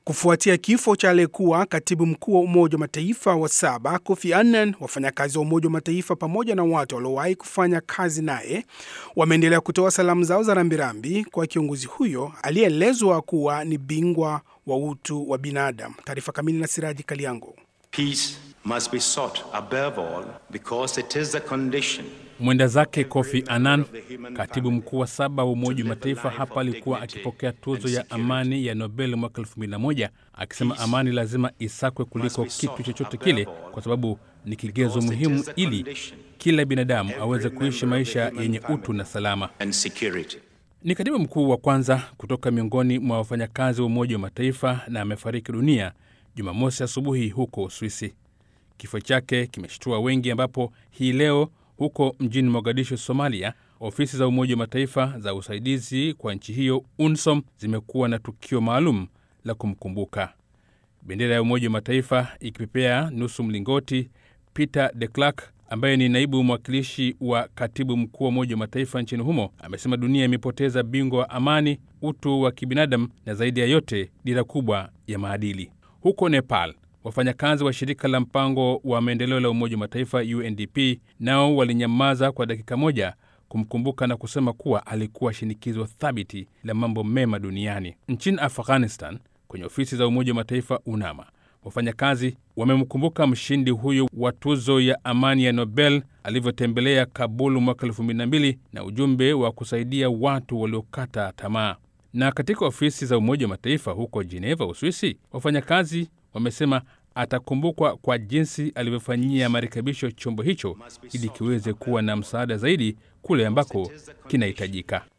Kufuatia kifo cha aliyekuwa katibu mkuu wa Umoja wa Mataifa wa 7 Kofi Annan, wafanyakazi wa Umoja wa Mataifa pamoja na watu waliowahi kufanya kazi naye wameendelea kutoa salamu zao za rambirambi kwa kiongozi huyo aliyeelezwa kuwa ni bingwa wa utu wa binadamu. Taarifa kamili na Siraji Kaliango. Peace must be sought above all because it is a condition. Mwenda zake Kofi Annan, katibu mkuu wa 7 wa Umoja wa Mataifa, hapa alikuwa akipokea tuzo ya amani ya Nobel mwaka 2001, akisema amani lazima isakwe kuliko kitu chochote kile kwa sababu ni kigezo muhimu ili kila binadamu aweze kuishi maisha yenye utu na salama. Ni katibu mkuu wa kwanza kutoka miongoni mwa wafanyakazi wa Umoja wa Mataifa na amefariki dunia Jumamosi asubuhi huko Uswisi. Kifo chake kimeshtua wengi, ambapo hii leo huko mjini Mogadishu, Somalia, ofisi za Umoja wa Mataifa za usaidizi kwa nchi hiyo UNSOM zimekuwa na tukio maalum la kumkumbuka. Bendera ya Umoja wa Mataifa ikipepea nusu mlingoti. Peter de Klerk, ambaye ni naibu mwakilishi wa katibu mkuu wa Umoja wa Mataifa nchini humo, amesema dunia imepoteza bingwa wa amani, utu wa kibinadamu na zaidi ya yote dira kubwa ya maadili. Huko Nepal, wafanyakazi wa shirika la mpango wa maendeleo la Umoja wa Mataifa UNDP nao walinyamaza kwa dakika moja kumkumbuka na kusema kuwa alikuwa shinikizo thabiti la mambo mema duniani. Nchini Afghanistan, kwenye ofisi za Umoja wa Mataifa UNAMA, wafanyakazi wamemkumbuka mshindi huyo wa tuzo ya amani ya Nobel alivyotembelea Kabul mwaka 2002 na ujumbe wa kusaidia watu waliokata tamaa. Na katika ofisi za Umoja wa Mataifa huko Geneva, Uswisi, wafanyakazi wamesema atakumbukwa kwa jinsi alivyofanyia marekebisho chombo hicho ili kiweze kuwa na msaada zaidi kule ambako kinahitajika.